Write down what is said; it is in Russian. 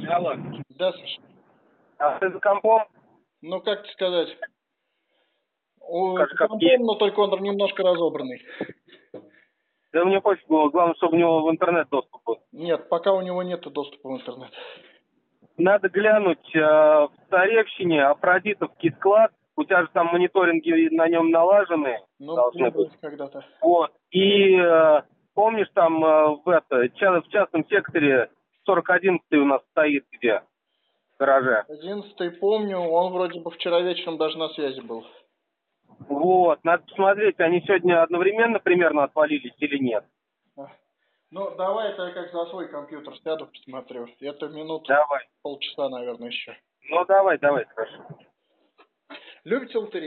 Алло. Да, Саша. А ты за компом? Ну, как тебе сказать? Скажи, как Компом, есть. но только он немножко разобранный. Да мне пофиг было, главное, чтобы у него в интернет доступ был. Нет, пока у него нет доступа в интернет. Надо глянуть в Царевщине, Афродитовский склад. У тебя же там мониторинги на нем налажены Ну, должны было быть. когда-то. Вот. И помнишь, там в частном секторе 41-й у нас стоит где? В гараже. 11-й помню, он вроде бы вчера вечером даже на связи был. Вот. Надо посмотреть, они сегодня одновременно примерно отвалились или нет. Ну, давай это я как за свой компьютер сяду, посмотрю. Это минут Давай. полчаса, наверное, еще. Ну, давай, хорошо. Любите лотерею?